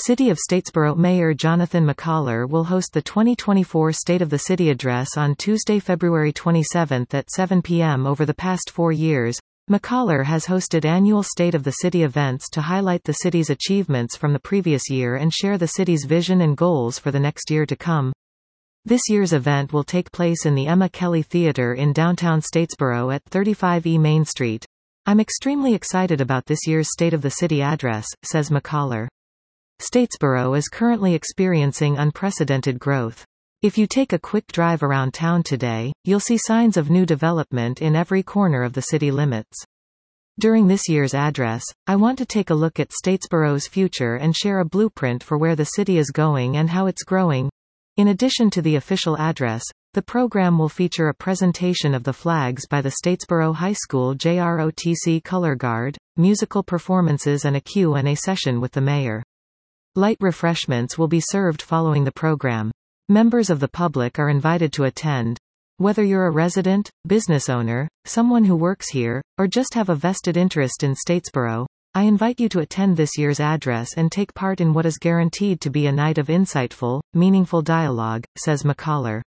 City of Statesboro Mayor Jonathan McCollar will host the 2024 State of the City Address on Tuesday, February 27 at 7 p.m. Over the past 4 years, McCollar has hosted annual State of the City events to highlight the city's achievements from the previous year and share the city's vision and goals for the next year to come. This year's event will take place in the Emma Kelly Theater in downtown Statesboro at 35 E Main Street. "I'm extremely excited about this year's State of the City address," says McCollar. Statesboro is currently experiencing unprecedented growth. If you take a quick drive around town today, you'll see signs of new development in every corner of the city limits. During this year's address, I want to take a look at Statesboro's future and share a blueprint for where the city is going and how it's growing. In addition to the official address, the program will feature a presentation of the flags by the Statesboro High School JROTC Color Guard, musical performances and a Q&A session with the mayor. Light refreshments will be served following the program. Members of the public are invited to attend. Whether you're a resident, business owner, someone who works here, or just have a vested interest in Statesboro, I invite you to attend this year's address and take part in what is guaranteed to be a night of insightful, meaningful dialogue, says McCollar.